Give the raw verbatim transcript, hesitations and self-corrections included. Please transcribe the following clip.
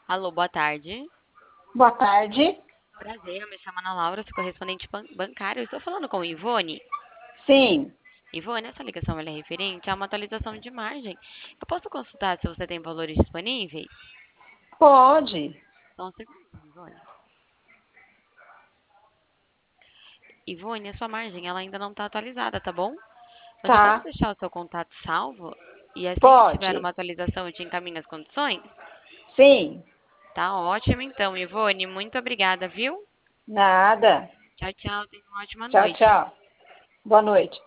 Alô, boa tarde. Boa tarde. Prazer, eu me chamo Ana Laura, sou correspondente ban- bancário. Estou falando com Ivone. Sim, Ivone, essa ligação ela é referente a uma atualização de margem. Eu posso consultar se você tem valores disponíveis? pode. Só um segundo, Ivone. Ivone, a sua margem ela ainda não está atualizada, tá bom? Mas eu posso Tá, deixar o seu contato salvo e assim que tiver pode. uma atualização eu te encaminho as condições? Sim, Tá ótimo então, Ivone. Muito obrigada, viu? nada. Tchau, tchau. Tenha uma ótima Tchau, noite. tchau. Boa noite.